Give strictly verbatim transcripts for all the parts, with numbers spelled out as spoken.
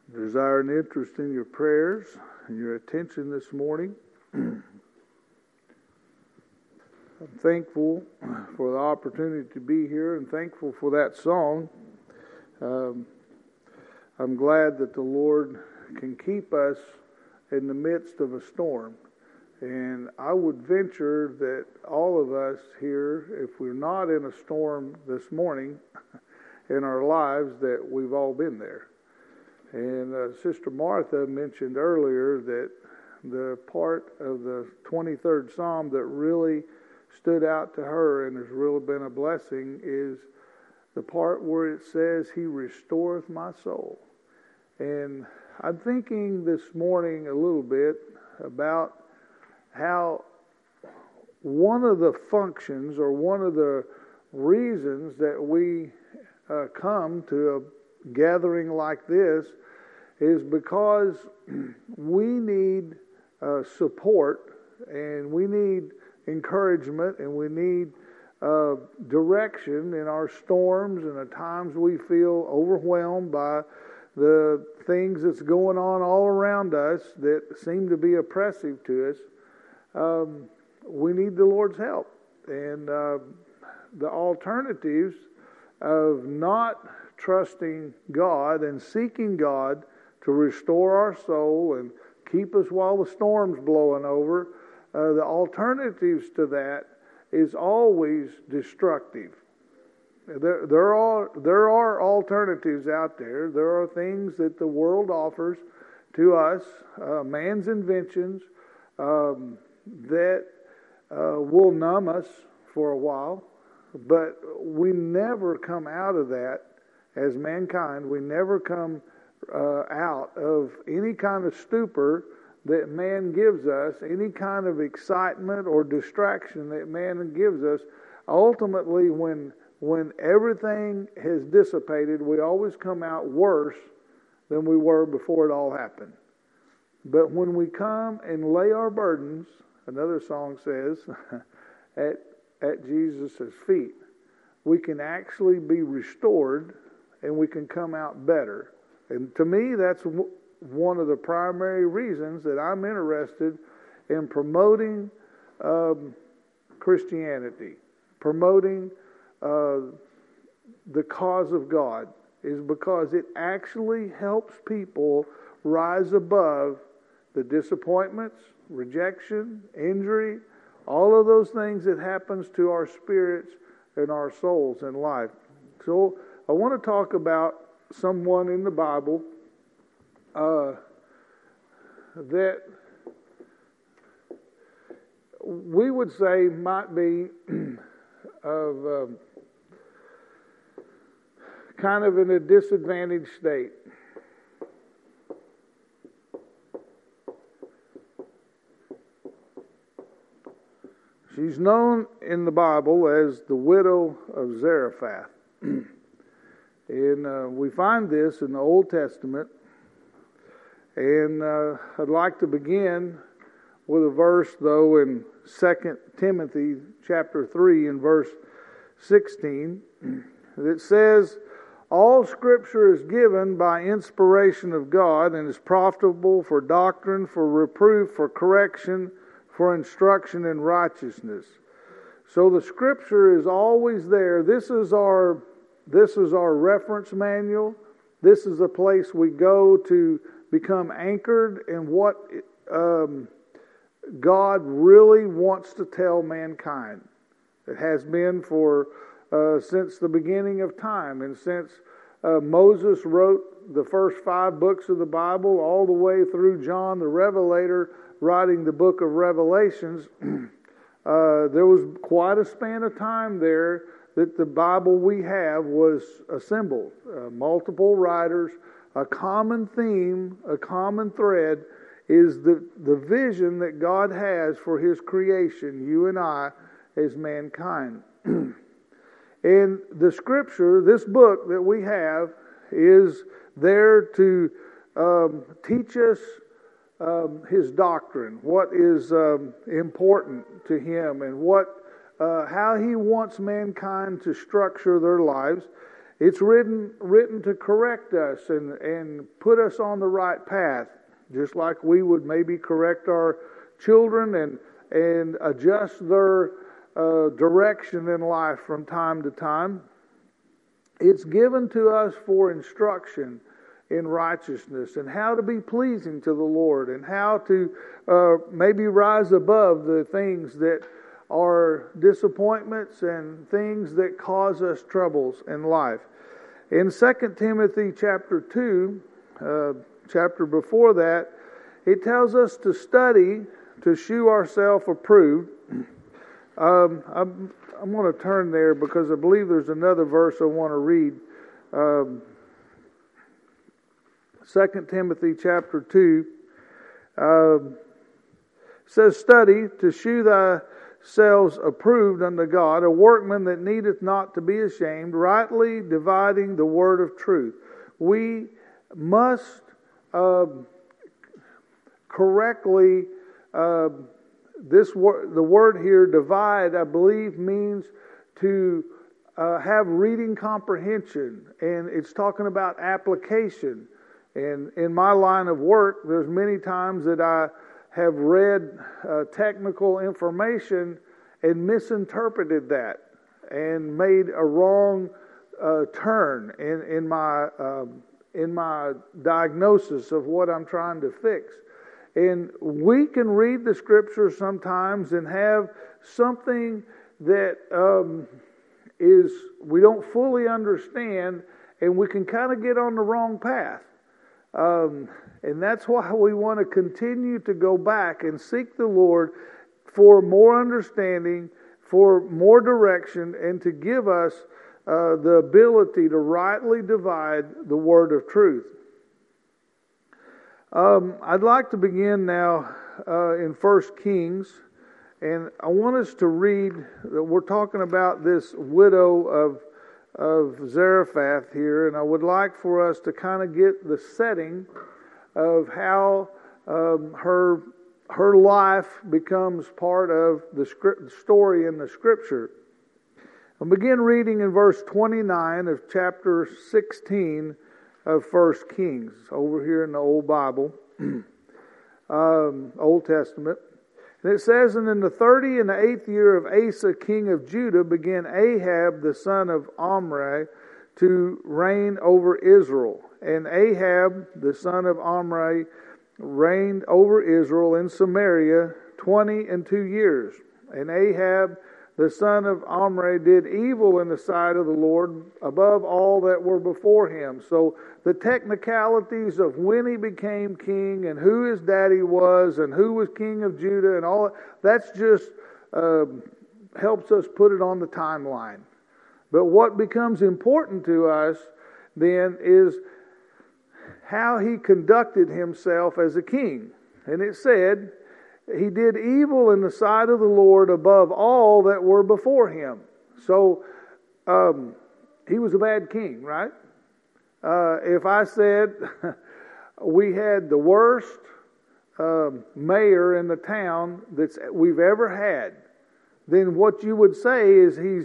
Desire and interest in your prayers and your attention this morning. I'm thankful for the opportunity to be here and thankful for that song. Um, I'm glad that the Lord can keep us in the midst of a storm. And I would venture that all of us here, if we're not in a storm this morning in our lives, that we've all been there. And uh, Sister Martha mentioned earlier that the part of the twenty-third Psalm that really stood out to her and has really been a blessing is the part where it says, He restoreth my soul. And I'm thinking this morning a little bit about how one of the functions or one of the reasons that we uh, come to a gathering like this is because we need uh, support and we need encouragement and we need uh, direction in our storms and at times we feel overwhelmed by the things that's going on all around us that seem to be oppressive to us. Um, we need the Lord's help. And uh, the alternatives of not trusting God and seeking God to restore our soul and keep us while the storm's blowing over, uh, the alternatives to that is always destructive. There, there are there are alternatives out there. There are things that the world offers to us, uh, man's inventions, um, that uh, will numb us for a while, but we never come out of that as mankind. We never come uh, out of any kind of stupor that man gives us, any kind of excitement or distraction that man gives us. Ultimately, when when everything has dissipated, we always come out worse than we were before it all happened. But when we come and lay our burdens, another song says, at, at Jesus' feet, we can actually be restored and we can come out better. And to me, that's w- one of the primary reasons that I'm interested in promoting um, Christianity, promoting uh, the cause of God, is because it actually helps people rise above the disappointments, rejection, injury, all of those things that happens to our spirits and our souls in life. So I want to talk about someone in the Bible uh, that we would say might be of um, kind of in a disadvantaged state. She's known in the Bible as the widow of Zarephath. And uh, we find this in the Old Testament. And uh, I'd like to begin with a verse, though, in Second Timothy chapter three and verse sixteen. That says, All Scripture is given by inspiration of God and is profitable for doctrine, for reproof, for correction, for instruction in righteousness. So the Scripture is always there. This is our this is our reference manual. This is a place we go to become anchored in what um, God really wants to tell mankind. It has been for uh, since the beginning of time, and since uh, Moses wrote the first five books of the Bible, all the way through John the Revelator writing the book of Revelations, uh, there was quite a span of time there that the Bible we have was assembled. Uh, multiple writers, a common theme, a common thread is the, the vision that God has for His creation, you and I, as mankind. And the Scripture, this book that we have, is there to um, teach us um, His doctrine, what is um, important to Him, and what uh, how He wants mankind to structure their lives. It's written written to correct us and, and put us on the right path, just like we would maybe correct our children and and adjust their uh, direction in life from time to time. It's given to us for instruction in righteousness and how to be pleasing to the Lord and how to uh, maybe rise above the things that are disappointments and things that cause us troubles in life. In Second Timothy chapter two, uh, chapter before that, it tells us to study to shew ourselves approved. Um, I'm, I'm going to turn there because I believe there's another verse I want to read. Um, Second Timothy chapter two um, says, "Study to shew thyselves approved unto God, a workman that needeth not to be ashamed, rightly dividing the word of truth." We must uh, correctly uh, this word, the word here, divide, I believe means to uh, have reading comprehension, and it's talking about application. And in my line of work, there's many times that I have read uh, technical information and misinterpreted that and made a wrong uh, turn in in my um, in my diagnosis of what I'm trying to fix. And we can read the Scripture sometimes and have something that um, is we don't fully understand, and we can kind of get on the wrong path. Um, and that's why we want to continue to go back and seek the Lord for more understanding, for more direction, and to give us uh, the ability to rightly divide the word of truth. Um, I'd like to begin now uh, in First Kings, and I want us to read. We're talking about this widow of of Zarephath here, and I would like for us to kind of get the setting of how um, her her life becomes part of the script, story in the Scripture. I'll begin reading in verse twenty-nine of chapter sixteen of First Kings, over here in the Old Bible, um, Old Testament. And it says, "And in the thirty and the eighth year of Asa, king of Judah, began Ahab the son of Omri to reign over Israel. And Ahab the son of Omri reigned over Israel in Samaria twenty and two years. And Ahab the son of Omri did evil in the sight of the Lord above all that were before him." So the technicalities of when he became king and who his daddy was and who was king of Judah and all, that's just uh, helps us put it on the timeline. But what becomes important to us then is how he conducted himself as a king. And it said, he did evil in the sight of the Lord above all that were before him. So um, he was a bad king, right? Uh, if I said we had the worst um, mayor in the town that we've ever had, then what you would say is he's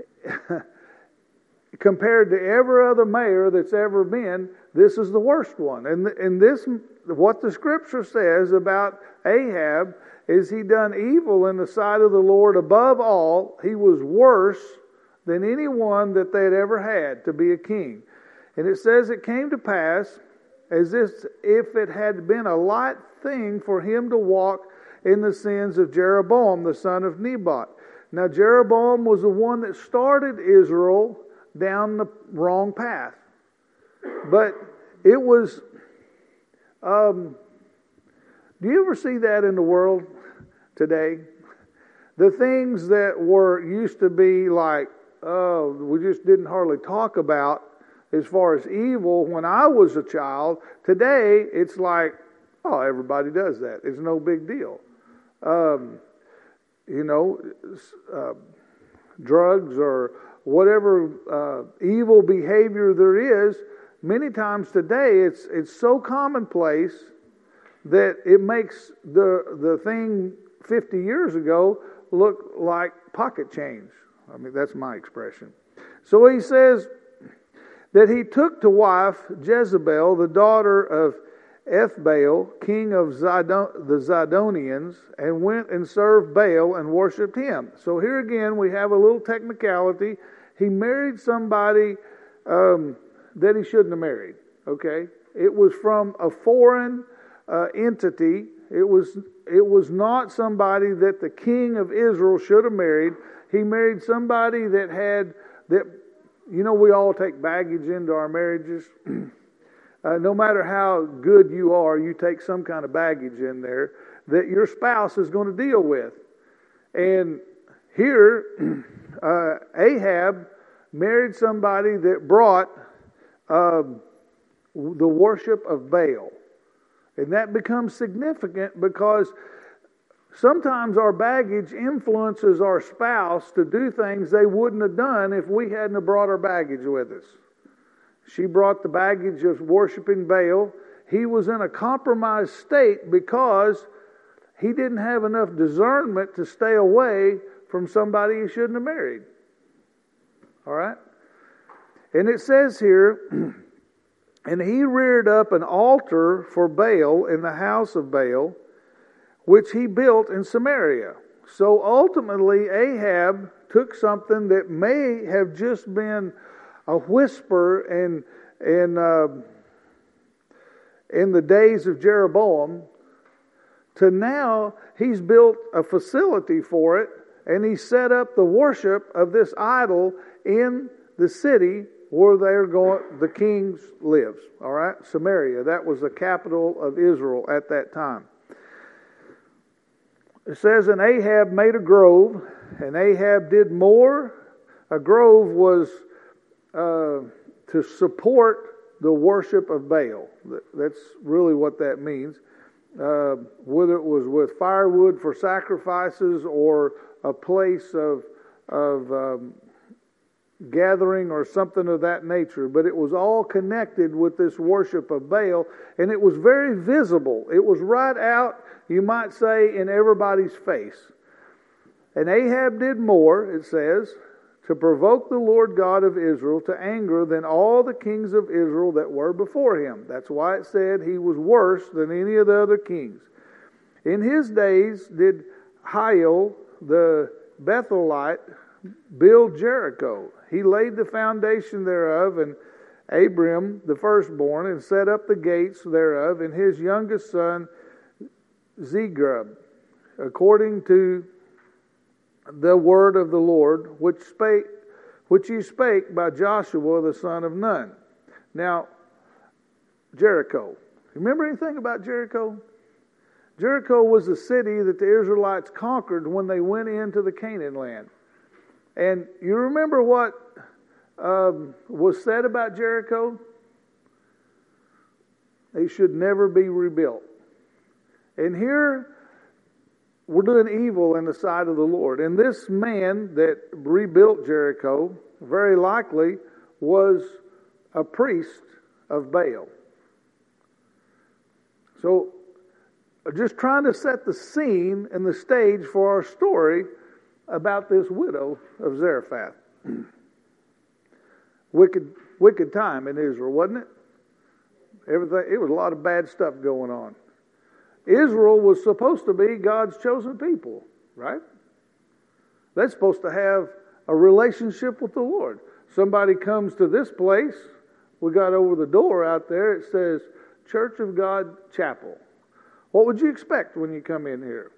compared to every other mayor that's ever been, this is the worst one. And and this, what the Scripture says about Ahab is he done evil in the sight of the Lord above all. He was worse than anyone that they had ever had to be a king. And it says it came to pass as if it had been a light thing for him to walk in the sins of Jeroboam the son of Nebat. Now Jeroboam was the one that started Israel down the wrong path. But it was, um, do you ever see that in the world today? The things that were used to be like, oh, we just didn't hardly talk about as far as evil when I was a child. Today, it's like, oh, everybody does that. It's no big deal. Um, you know, uh, drugs or whatever uh, evil behavior there is, many times today it's it's so commonplace that it makes the the thing fifty years ago look like pocket change. I mean, that's my expression. So he says, that he took to wife Jezebel, the daughter of Ethbaal, king of Zidon, the Zidonians, and went and served Baal and worshipped him. So here again we have a little technicality. He married somebody um, that he shouldn't have married. Okay, it was from a foreign uh, entity. It was it was not somebody that the king of Israel should have married. He married somebody that had that. You know, we all take baggage into our marriages. Uh, no matter how good you are, you take some kind of baggage in there that your spouse is going to deal with. And here, uh, Ahab married somebody that brought uh, the worship of Baal. And that becomes significant because sometimes our baggage influences our spouse to do things they wouldn't have done if we hadn't have brought our baggage with us. She brought the baggage of worshiping Baal. He was in a compromised state because he didn't have enough discernment to stay away from somebody he shouldn't have married. All right? And it says here, and he reared up an altar for Baal in the house of Baal, which he built in Samaria. So ultimately, Ahab took something that may have just been a whisper in in uh, in the days of Jeroboam, to now he's built a facility for it, and he set up the worship of this idol in the city where they're going. The king lives. All right, Samaria. That was the capital of Israel at that time. It says, and Ahab made a grove, and Ahab did more. A grove was uh, to support the worship of Baal. That's really what that means. Uh, whether it was with firewood for sacrifices or a place of of um, gathering or something of that nature, but it was all connected with this worship of Baal, and it was very visible. It was right out, you might say, in everybody's face. And Ahab did more, it says, to provoke the Lord God of Israel to anger than all the kings of Israel that were before him. That's why it said he was worse than any of the other kings. In his days did Hiel the Bethelite build Jericho. He laid the foundation thereof, and Abram the firstborn, and set up the gates thereof, and his youngest son Zegrub, according to the word of the Lord, which spake, which he spake by Joshua the son of Nun. Now, Jericho. Remember anything about Jericho? Jericho was a city that the Israelites conquered when they went into the Canaan land. And you remember what um, was said about Jericho? They should never be rebuilt. And here we're doing evil in the sight of the Lord. And this man that rebuilt Jericho very likely was a priest of Baal. So, just trying to set the scene and the stage for our story about this widow of Zarephath. Wicked, wicked time in Israel, wasn't it? Everything. It was a lot of bad stuff going on. Israel was supposed to be God's chosen people, right? They're supposed to have a relationship with the Lord. Somebody comes to this place. We got over the door out there. It says Church of God Chapel. What would you expect when you come in here?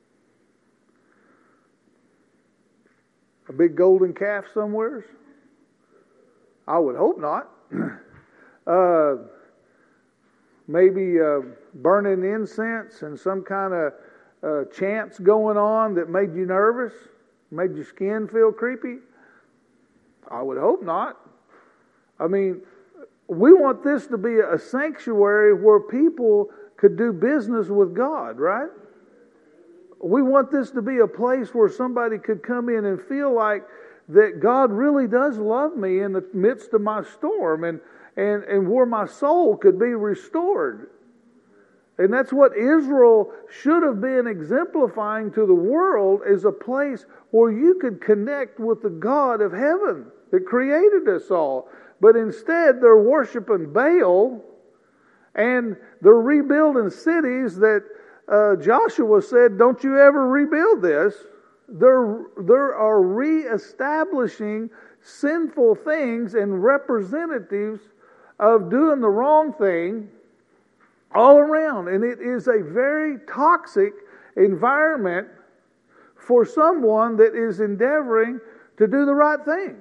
A big golden calf somewheres? I would hope not. uh, maybe uh, burning incense and some kind of uh, chants going on that made you nervous, made your skin feel creepy? I would hope not. I mean, we want this to be a sanctuary where people could do business with God, right? We want this to be a place where somebody could come in and feel like that God really does love me in the midst of my storm, and, and, and where my soul could be restored. And that's what Israel should have been exemplifying to the world, is a place where you could connect with the God of heaven that created us all. but instead they're worshiping Baal, and they're rebuilding cities that uh, Joshua said, don't you ever rebuild this. They're, they are reestablishing sinful things and representatives of doing the wrong thing all around. And it is a very toxic environment for someone that is endeavoring to do the right thing.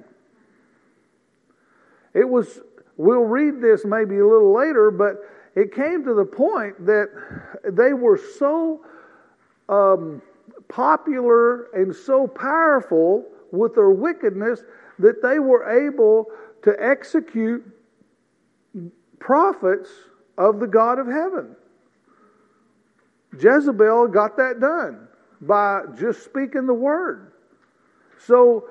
It was, we'll read this maybe a little later, but it came to the point that they were so um, popular and so powerful with their wickedness that they were able to execute prophets of the God of heaven. Jezebel got that done by just speaking the word. So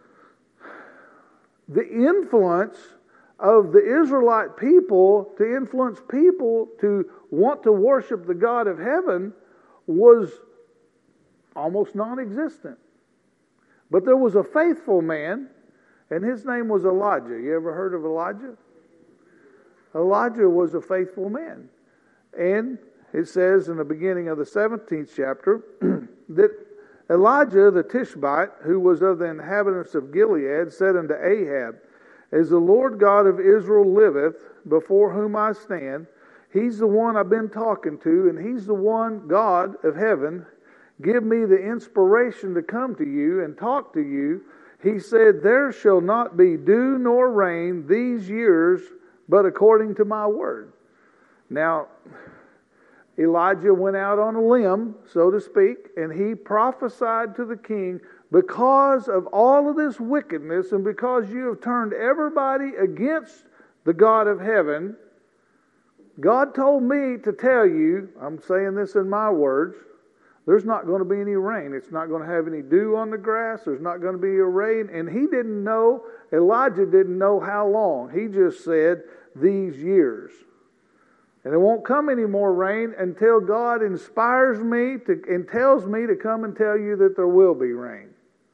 the influence of the Israelite people to influence people to want to worship the God of heaven was almost non-existent. But there was a faithful man, and his name was Elijah. You ever heard of Elijah? Elijah was a faithful man. And it says in the beginning of the seventeenth chapter that Elijah the Tishbite, who was of the inhabitants of Gilead, said unto Ahab, as the Lord God of Israel liveth, before whom I stand, He's the one I've been talking to, and He's the one, God of heaven, give me the inspiration to come to you and talk to you. He said, there shall not be dew nor rain these years, but according to my word. Now, Elijah went out on a limb, so to speak, and he prophesied to the king, because of all of this wickedness and because you have turned everybody against the God of heaven, God told me to tell you, I'm saying this in my words, there's not going to be any rain. It's not going to have any dew on the grass. There's not going to be a rain. And he didn't know, Elijah didn't know how long. He just said, these years. And it won't come any more rain until God inspires me to, and tells me to come and tell you that there will be rain.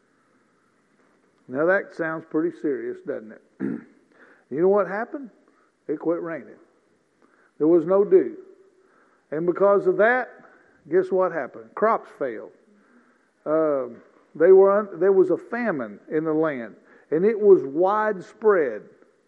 Now that sounds pretty serious, doesn't it? You know what happened? It quit raining. There was no dew. And because of that, guess what happened? Crops failed. Uh, they were un- there was a famine in the land, and it was widespread.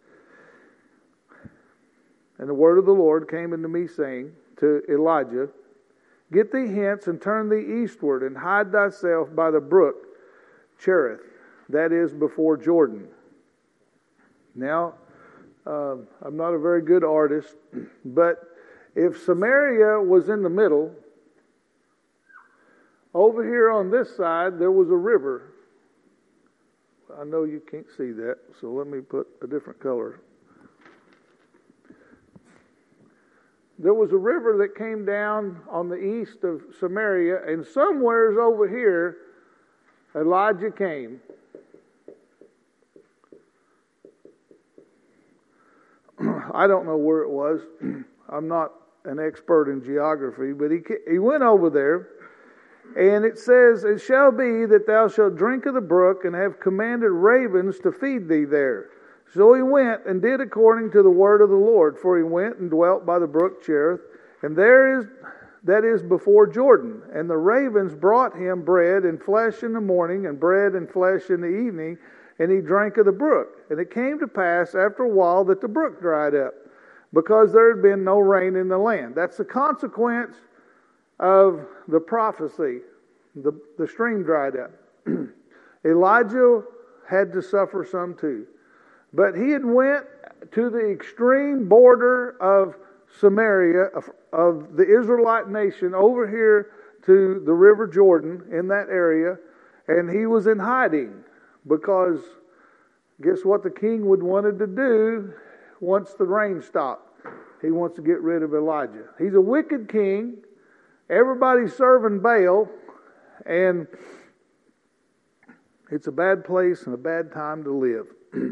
And the word of the Lord came unto me, saying to Elijah, get thee hence and turn thee eastward, and hide thyself by the brook Cherith, that is before Jordan. Now, uh, I'm not a very good artist, but if Samaria was in the middle, over here on this side, there was a river. I know you can't see that, so let me put a different color. There was a river that came down on the east of Samaria, and somewheres over here, Elijah came. I don't know where it was. I'm not an expert in geography, but he he went over there, and it says, it shall be that thou shalt drink of the brook, and have commanded ravens to feed thee there. So he went and did according to the word of the Lord, for he went and dwelt by the brook Cherith, and there is, that is before Jordan. And the ravens brought him bread and flesh in the morning, and bread and flesh in the evening, and he drank of the brook. And it came to pass after a while that the brook dried up, because there had been no rain in the land. That's the consequence of the prophecy. The, the stream dried up. Elijah had to suffer some too. But he had went to the extreme border of Samaria, of, of the Israelite nation, over here to the River Jordan in that area, and he was in hiding because guess what the king would wanted to do once the rain stopped? He wants to get rid of Elijah. He's a wicked king. Everybody's serving Baal, and it's a bad place and a bad time to live.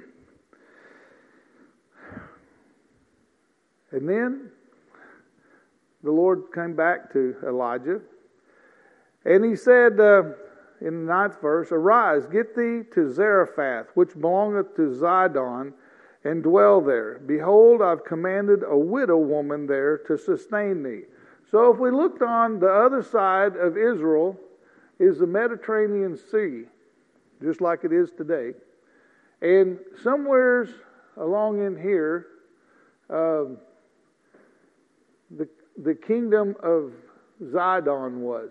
And then the Lord came back to Elijah, and he said uh, in the ninth verse, arise, get thee to Zarephath, which belongeth to Zidon, and dwell there. Behold, I've commanded a widow woman there to sustain thee. So if we looked on the other side of Israel is the Mediterranean Sea, just like it is today. And somewheres along in here, um, the the kingdom of Zidon was.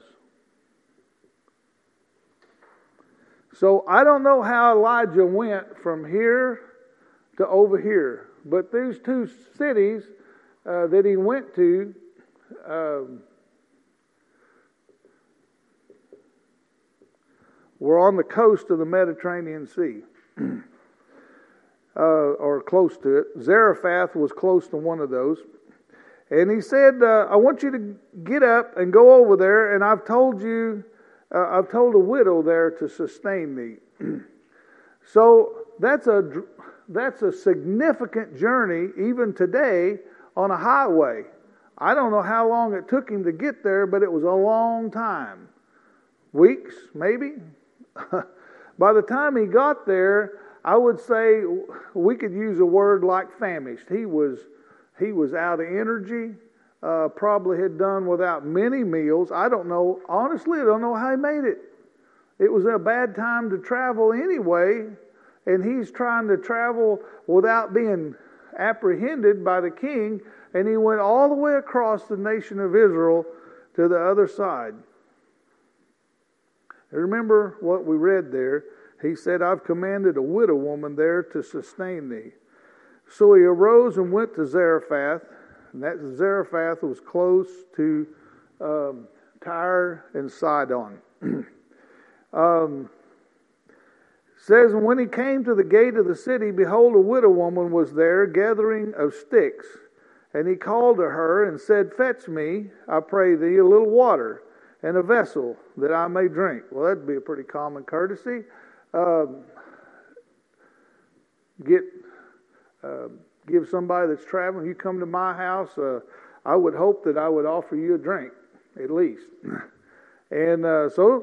So I don't know how Elijah went from here to over here, but these two cities uh, that he went to, um, were on the coast of the Mediterranean Sea. Uh, or close to it. Zarephath was close to one of those. And he said, uh, I want you to get up and go over there, and I've told you, uh, I've told a widow there to sustain thee. So that's a, that's a significant journey, even today, on a highway. I don't know how long it took him to get there, but it was a long time. Weeks, maybe? By the time he got there, I would say we could use a word like famished. He was he was out of energy, uh, probably had done without many meals. I don't know. Honestly, I don't know how he made it. It was a bad time to travel anyway, and he's trying to travel without being apprehended by the king, and he went all the way across the nation of Israel to the other side. Remember what we read there. He said, I've commanded a widow woman there to sustain thee. So he arose and went to Zarephath, and that Zarephath was close to um, Tyre and Sidon. um, says, and when he came to the gate of the city, behold, a widow woman was there, gathering of sticks. And he called to her and said, fetch me, I pray thee, a little water and a vessel that I may drink. Well, that'd be a pretty common courtesy. Um, get uh, give somebody that's traveling, you come to my house, uh, I would hope that I would offer you a drink, at least. And uh, so,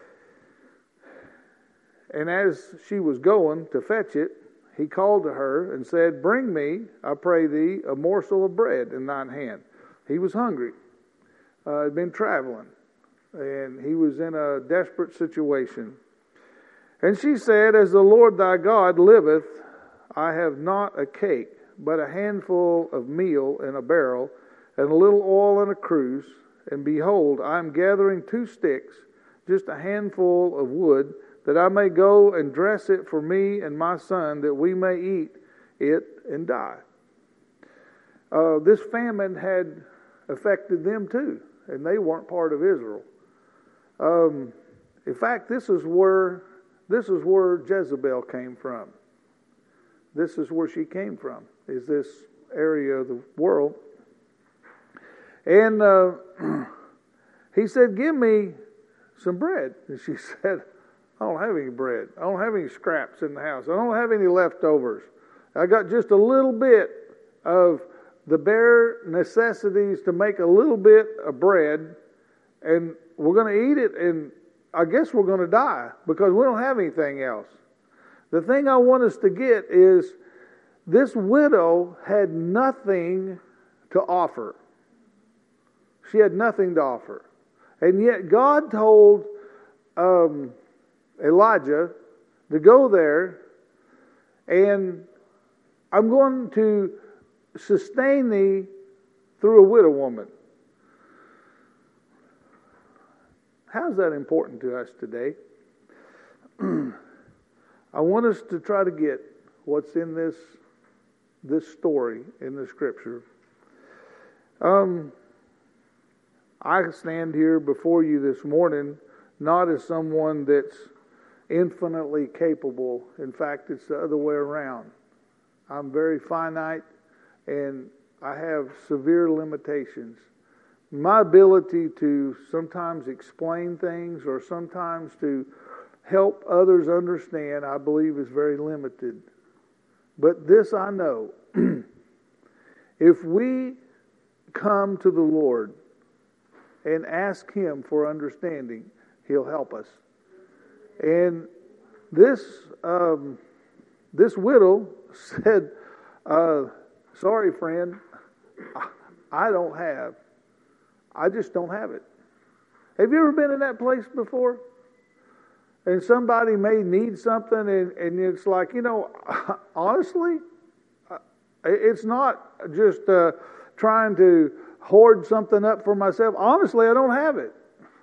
and as she was going to fetch it, he called to her and said, bring me, I pray thee, a morsel of bread in thine hand. He was hungry, uh, had been traveling, and he was in a desperate situation. And she said, as the Lord thy God liveth, I have not a cake, but a handful of meal in a barrel, and a little oil in a cruse. And behold, I am gathering two sticks, just a handful of wood, that I may go and dress it for me and my son, that we may eat it and die. Uh, this famine had affected them too, and they weren't part of Israel. Um, in fact, this is where this is where Jezebel came from. This is where she came from, is this area of the world. And uh, he said, give me some bread. And she said, I don't have any bread. I don't have any scraps in the house. I don't have any leftovers. I got just a little bit of the bare necessities to make a little bit of bread, and we're going to eat it, and I guess we're going to die because we don't have anything else. The thing I want us to get is this widow had nothing to offer. She had nothing to offer. And yet God told um, Elijah to go there, and I'm going to sustain thee through a widow woman. How's that important to us today? I want us to try to get what's in this this story in the Scripture. Um, I stand here before you this morning not as someone that's infinitely capable. In fact, it's the other way around. I'm very finite, and I have severe limitations. My ability to sometimes explain things or sometimes to help others understand, I believe, is very limited. But this I know. If we come to the Lord and ask Him for understanding, He'll help us. And this um, this widow said, uh, sorry, friend, I don't have. I just don't have it. Have you ever been in that place before? And somebody may need something, and, and it's like, you know, honestly, it's not just uh, trying to hoard something up for myself. Honestly, I don't have it.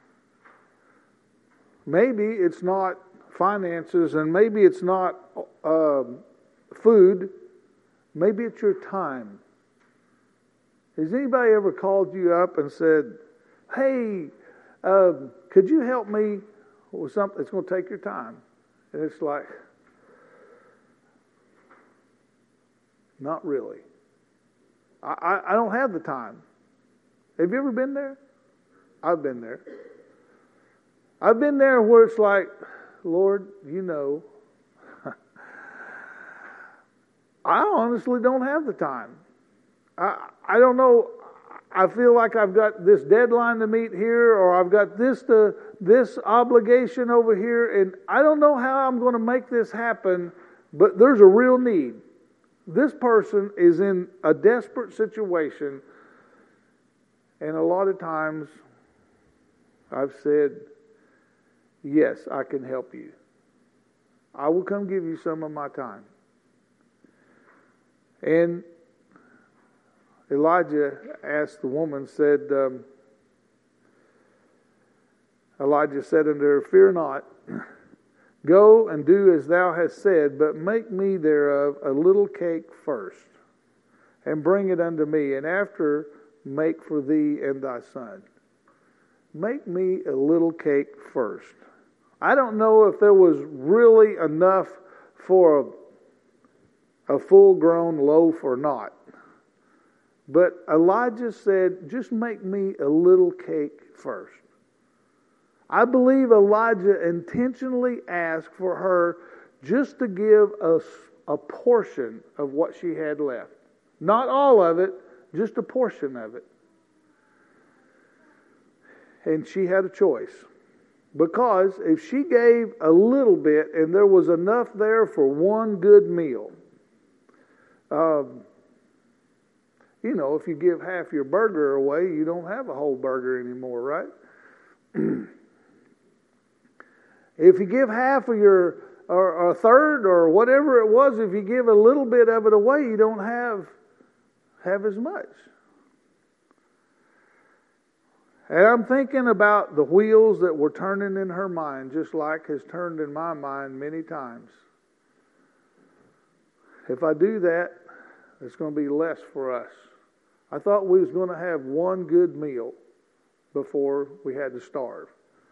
Maybe it's not finances, and maybe it's not uh, food. Maybe it's your time. Has anybody ever called you up and said, hey, uh, could you help me with something that's going to take your time? And it's like, not really. I, I, I don't have the time. Have you ever been there? I've been there. I've been there where it's like, Lord, you know, I honestly don't have the time. I I don't know. I feel like I've got this deadline to meet here, or I've got this to this obligation over here, and I don't know how I'm going to make this happen. But there's a real need. This person is in a desperate situation, and a lot of times I've said, yes, I can help you. I will come give you some of my time. And Elijah asked the woman, said, um, Elijah said unto her, fear not, go and do as thou hast said, but make me thereof a little cake first, and bring it unto me, and after make for thee and thy son. Make me a little cake first. I don't know if there was really enough for a, a full-grown loaf or not. But Elijah said, just make me a little cake first. I believe Elijah intentionally asked for her just to give us a, a portion of what she had left. Not all of it, just a portion of it. And she had a choice. Because if she gave a little bit and there was enough there for one good meal, um, you know, if you give half your burger away, you don't have a whole burger anymore, right? If you give half of your, or, or a third, or whatever it was, if you give a little bit of it away, you don't have, have as much. And I'm thinking about the wheels that were turning in her mind, just like has turned in my mind many times. If I do that, it's going to be less for us. I thought we was going to have one good meal before we had to starve.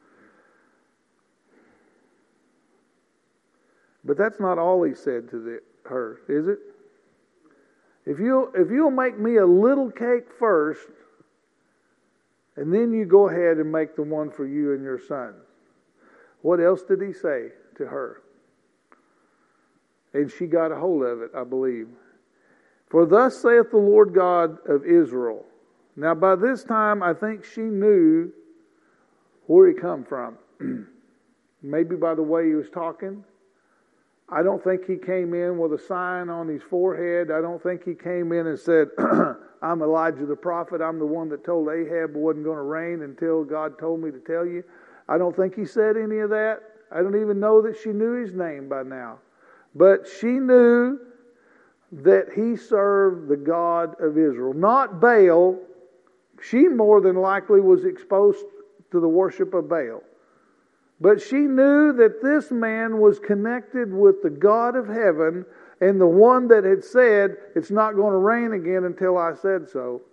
But that's not all he said to the, her, is it? If you if you'll make me a little cake first, and then you go ahead and make the one for you and your son. What else did he say to her? And she got a hold of it, I believe. For thus saith the Lord God of Israel. Now by this time, I think she knew where he come from. Maybe by the way he was talking. I don't think he came in with a sign on his forehead. I don't think he came in and said, I'm Elijah the prophet. I'm the one that told Ahab it wasn't going to rain until God told me to tell you. I don't think he said any of that. I don't even know that she knew his name by now. But she knew that he served the God of Israel, not Baal. She more than likely was exposed to the worship of Baal. But she knew that this man was connected with the God of heaven and the one that had said, it's not going to rain again until I said so.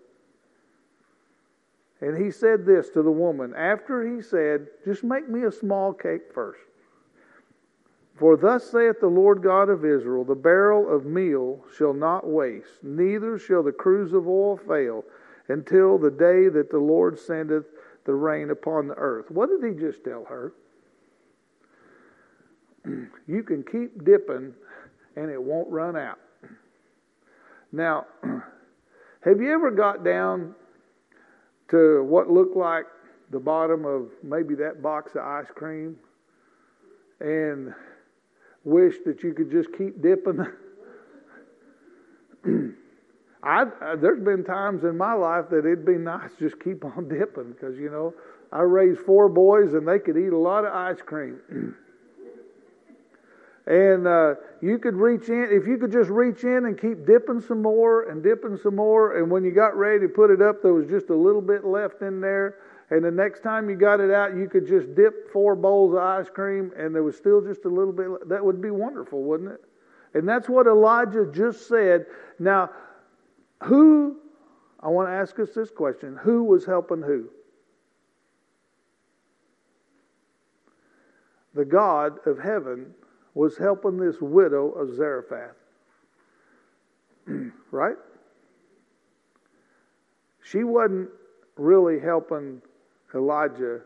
And he said this to the woman. After he said, just make me a small cake first. For thus saith the Lord God of Israel, the barrel of meal shall not waste, neither shall the cruse of oil fail, until the day that the Lord sendeth the rain upon the earth. What did he just tell her? You can keep dipping and it won't run out. Now, have you ever got down to what looked like the bottom of maybe that box of ice cream and wished that you could just keep dipping? I, uh, there's been times in my life that it'd be nice to just keep on dipping because, you know, I raised four boys and they could eat a lot of ice cream. And uh, you could reach in, if you could just reach in and keep dipping some more and dipping some more, and when you got ready to put it up, there was just a little bit left in there. And the next time you got it out, you could just dip four bowls of ice cream, and there was still just a little bit. That would be wonderful, wouldn't it? And that's what Elijah just said. Now, who, I want to ask us this question, who was helping who? The God of heaven was helping this widow of Zarephath. Right? She wasn't really helping Elijah.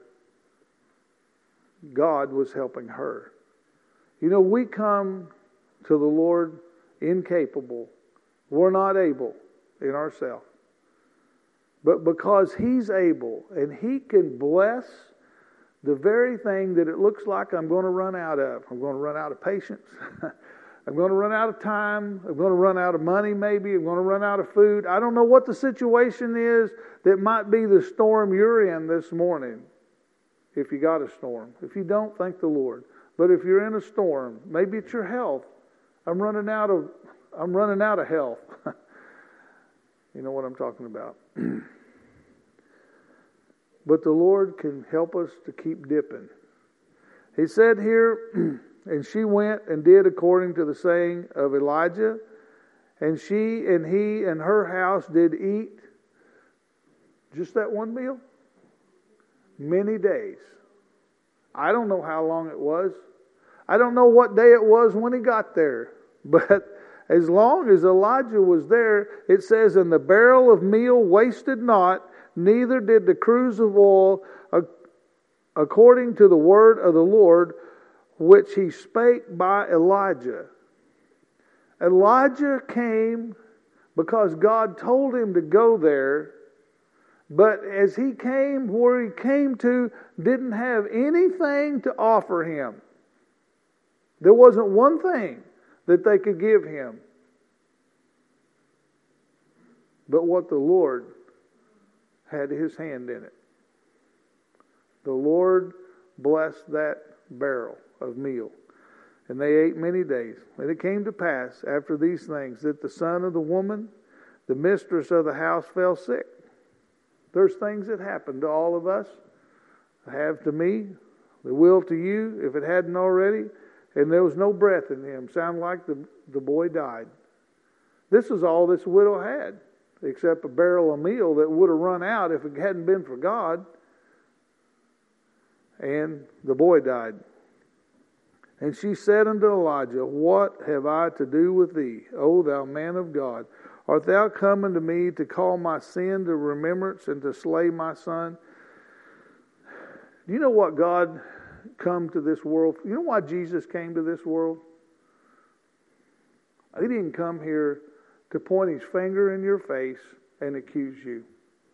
God was helping her. You know, we come to the Lord incapable. We're not able in ourselves. But because He's able and He can bless the very thing that it looks like I'm going to run out of. I'm going to run out of patience. I'm going to run out of time. I'm going to run out of money maybe. I'm going to run out of food. I don't know what the situation is that might be the storm you're in this morning. If you got a storm. If you don't, thank the Lord. But if you're in a storm, maybe it's your health. I'm running out of I'm running out of health. You know what I'm talking about. But the Lord can help us to keep dipping. He said here, and she went and did according to the saying of Elijah, and she and he and her house did eat just that one meal? Many days. I don't know how long it was. I don't know what day it was when he got there. But as long as Elijah was there, it says, and the barrel of meal wasted not, neither did the cruse of oil, according to the word of the Lord, which he spake by Elijah. Elijah came because God told him to go there, but as he came where he came to, didn't have anything to offer him. There wasn't one thing that they could give him but what the Lord had His hand in it. The Lord blessed that barrel of meal. And they ate many days. And it came to pass after these things that the son of the woman, the mistress of the house, fell sick. There's things that happen to all of us. Have to me, the will to you, if it hadn't already. And there was no breath in him. Sound like the, the boy died. This is all this widow had, except a barrel of meal that would have run out if it hadn't been for God. And the boy died. And she said unto Elijah, what have I to do with thee, O thou man of God? Art thou come unto me to call my sin to remembrance and to slay my son? Do you know what God come to this world? You know why Jesus came to this world? He didn't come here to point His finger in your face and accuse you.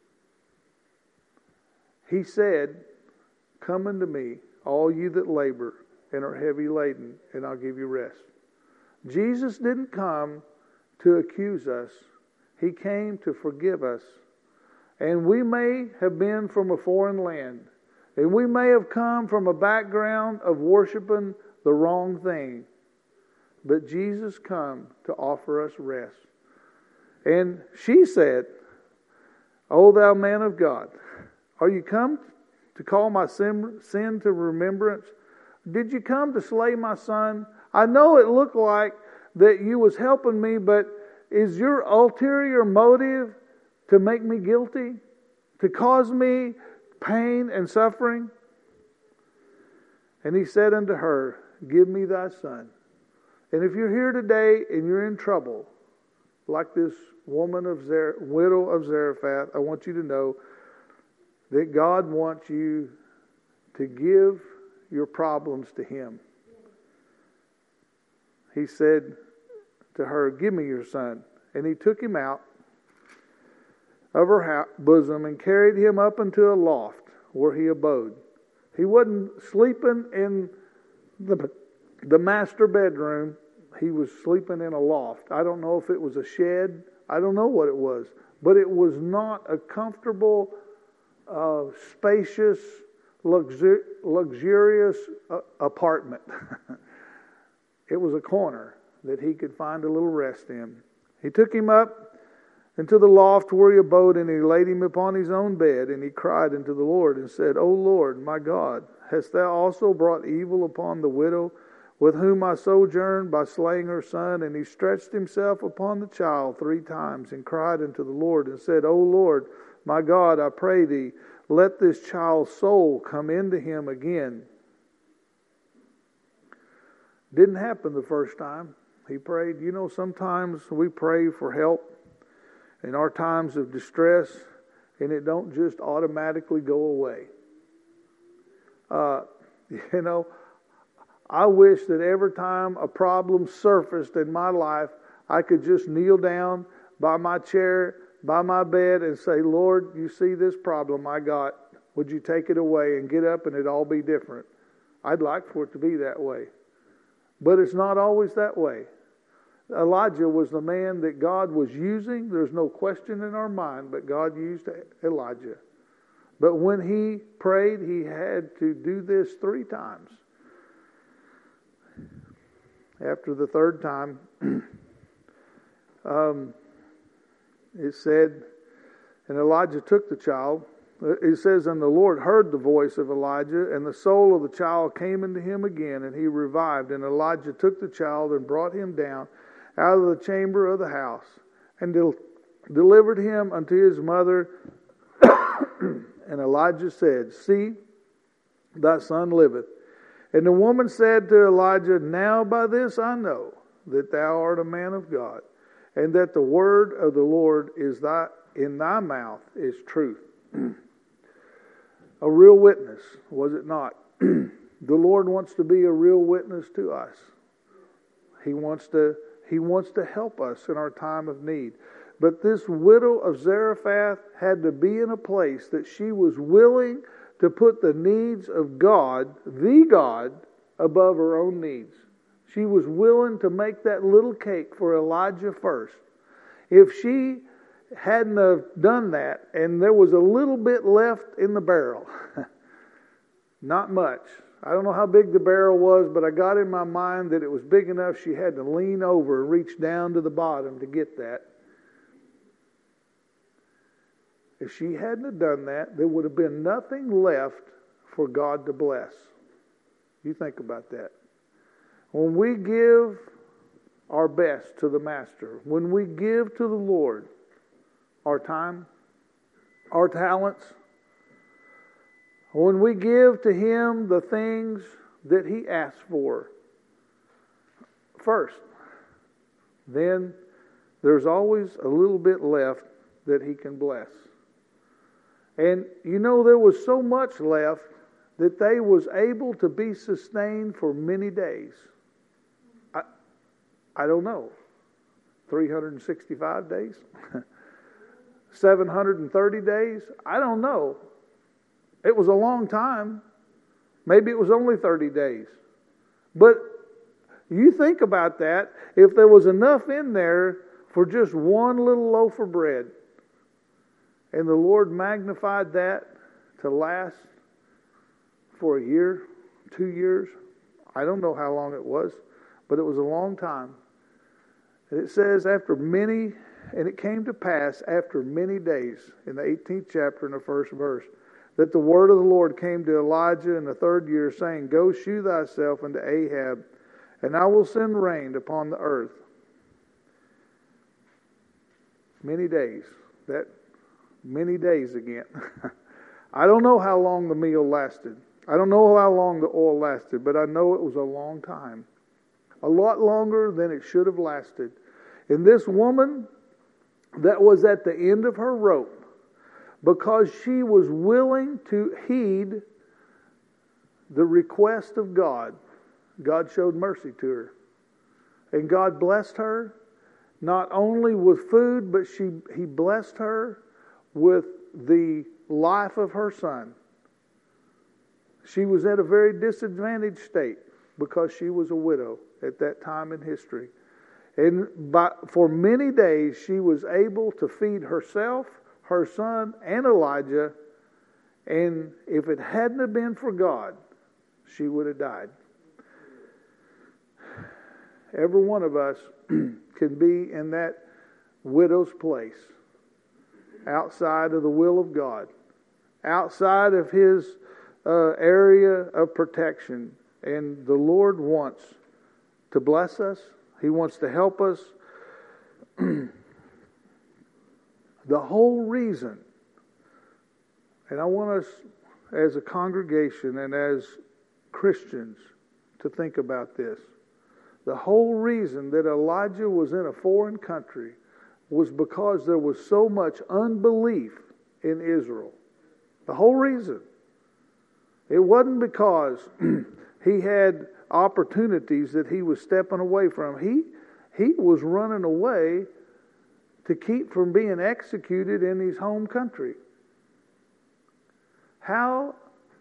He said, come unto me, all you that labor and are heavy laden, and I'll give you rest. Jesus didn't come to accuse us. He came to forgive us. And we may have been from a foreign land, and we may have come from a background of worshiping the wrong thing. But Jesus come to offer us rest. And she said, O thou man of God, are you come to call my sin, sin to remembrance? Did you come to slay my son? I know it looked like that you was helping me, but is your ulterior motive to make me guilty? To cause me pain and suffering? And he said unto her, give me thy son. And if you're here today and you're in trouble, like this woman of Zer- widow of Zarephath, I want you to know that God wants you to give your problems to Him. He said to her, give me your son. And he took him out of her ha- bosom and carried him up into a loft where he abode. He wasn't sleeping in the, the master bedroom he was sleeping in a loft. I don't know if it was a shed. I don't know what it was. But it was not a comfortable, uh, spacious, luxur- luxurious uh, apartment. It was a corner that he could find a little rest in. He took him up into the loft where he abode, and he laid him upon his own bed, and he cried unto the Lord, and said, O Lord, my God, hast thou also brought evil upon the widow with whom I sojourned by slaying her son? And he stretched himself upon the child three times, and cried unto the Lord, and said, O Lord, my God, I pray thee, let this child's soul come into him again. Didn't happen the first time he prayed. You know, sometimes we pray for help in our times of distress, and it don't just automatically go away. Uh, you know, I wish that every time a problem surfaced in my life, I could just kneel down by my chair, by my bed, and say, Lord, you see this problem I got. Would you take it away? And get up and it'd all be different. I'd like for it to be that way. But it's not always that way. Elijah was the man that God was using. There's no question in our mind, but God used Elijah. But when he prayed, he had to do this three times. After the third time, um, it said, and Elijah took the child. It says, and the Lord heard the voice of Elijah, and the soul of the child came into him again, and he revived. And Elijah took the child and brought him down out of the chamber of the house, and del- delivered him unto his mother. And Elijah said, see, thy son liveth. And the woman said to Elijah, now by this I know that thou art a man of God, and that the word of the Lord is thy in thy mouth is truth. A real witness, was it not? The Lord wants to be a real witness to us. He wants to He wants to help us in our time of need. But this widow of Zarephath had to be in a place that she was willing to put the needs of God, the God, above her own needs. She was willing to make that little cake for Elijah first. If she hadn't have done that, and there was a little bit left in the barrel, not much. I don't know how big the barrel was, but I got in my mind that it was big enough she had to lean over and reach down to the bottom to get that. If she hadn't have done that, there would have been nothing left for God to bless. You think about that. When we give our best to the Master, when we give to the Lord our time, our talents, when we give to Him the things that He asks for first, then there's always a little bit left that He can bless. And you know, there was so much left that they was able to be sustained for many days. I, I don't know. three hundred sixty-five days? seven hundred thirty days? I don't know. It was a long time. Maybe it was only thirty days. But you think about that. If there was enough in there for just one little loaf of bread, and the Lord magnified that to last for a year, two years. I don't know how long it was, but it was a long time. And it says after many, and it came to pass after many days, in the eighteenth chapter in the first verse, that the word of the Lord came to Elijah in the third year, saying, go shew thyself unto Ahab, and I will send rain upon the earth. Many days. That Many days again. I don't know how long the meal lasted. I don't know how long the oil lasted, but I know it was a long time. A lot longer than it should have lasted. And this woman that was at the end of her rope, because she was willing to heed the request of God, God showed mercy to her. And God blessed her, not only with food, but she He blessed her with the life of her son. She was at a very disadvantaged state. because she was a widow at that time in history. And by, for many days she was able to feed herself, her son, and Elijah. And if it hadn't have been for God, she would have died. Every one of us can be in that widow's place, outside of the will of God, outside of His uh, area of protection. And the Lord wants to bless us. He wants to help us. The whole reason, and I want us as a congregation and as Christians to think about this. The whole reason that Elijah was in a foreign country was because there was so much unbelief in Israel. The whole reason. It wasn't because he had opportunities that he was stepping away from. He, he was running away to keep from being executed in his home country. How,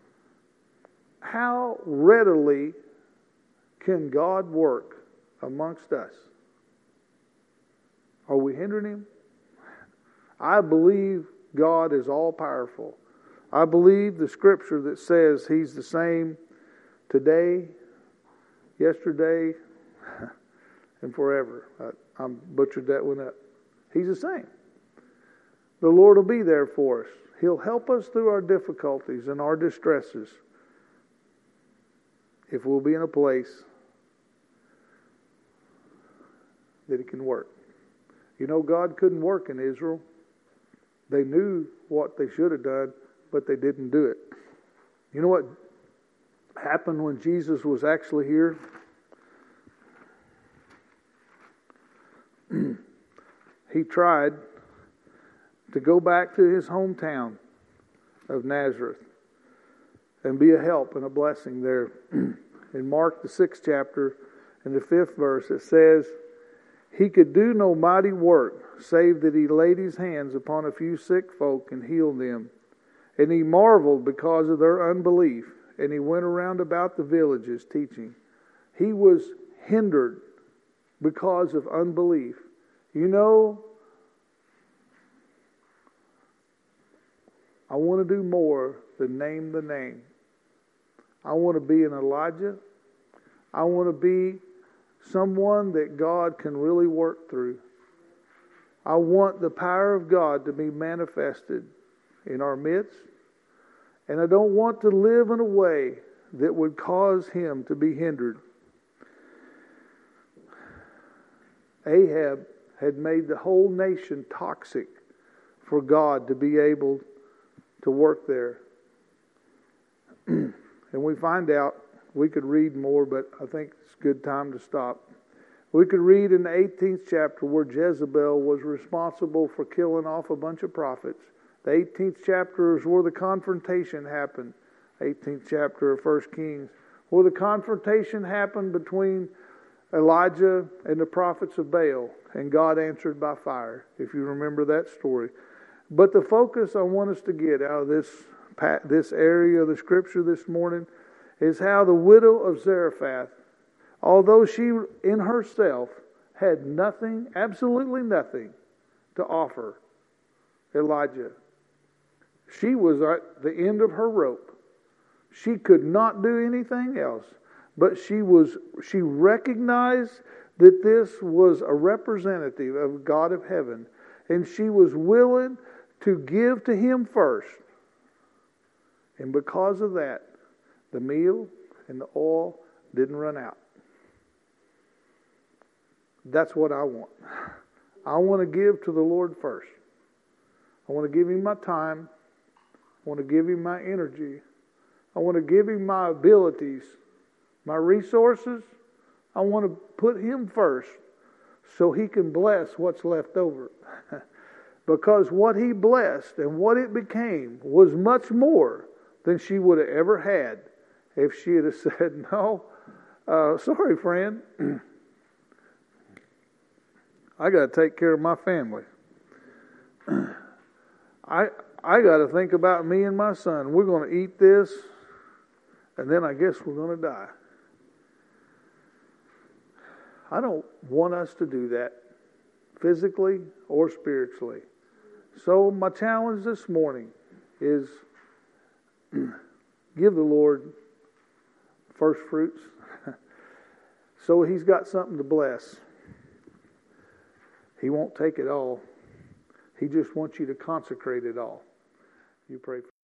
how readily can God work amongst us? Are we hindering Him? I believe God is all powerful. I believe the scripture that says He's the same today, yesterday, and forever. I, I butchered that one up. He's the same. The Lord will be there for us. He'll help us through our difficulties and our distresses if we'll be in a place that He can work. You know, God couldn't work in Israel. They knew what they should have done, but they didn't do it. You know what happened when Jesus was actually here? He tried to go back to His hometown of Nazareth and be a help and a blessing there. In Mark, the sixth chapter, in the fifth verse, it says, He could do no mighty work, save that He laid His hands upon a few sick folk and healed them. And He marveled because of their unbelief, and He went around about the villages teaching. He was hindered because of unbelief. You know, I want to do more than name the name. I want to be an Elijah. I want to be someone that God can really work through. I want the power of God to be manifested in our midst. And I don't want to live in a way that would cause Him to be hindered. Ahab had made the whole nation toxic for God to be able to work there. And we find out, we could read more, but I think it's a good time to stop. We could read in the eighteenth chapter where Jezebel was responsible for killing off a bunch of prophets. The eighteenth chapter is where the confrontation happened. eighteenth chapter of First Kings. Where the confrontation happened between Elijah and the prophets of Baal. And God answered by fire, if you remember that story. But the focus I want us to get out of this, this area of the Scripture this morning is how the widow of Zarephath, although she in herself had nothing, absolutely nothing to offer Elijah, she was at the end of her rope. She could not do anything else. But she was she recognized that this was a representative of God of heaven. And she was willing to give to Him first. And because of that, the meal and the oil didn't run out. That's what I want. I want to give to the Lord first. I want to give Him my time. I want to give Him my energy. I want to give Him my abilities, my resources. I want to put Him first so He can bless what's left over. Because what He blessed and what it became was much more than she would have ever had if she had said, no, uh, sorry, friend. I got to take care of my family. I I got to think about me and my son. We're going to eat this, and then I guess we're going to die. I don't want us to do that, physically or spiritually. So my challenge this morning is give the Lord first fruits so He's got something to bless. He won't take it all. He just wants you to consecrate it all. You pray for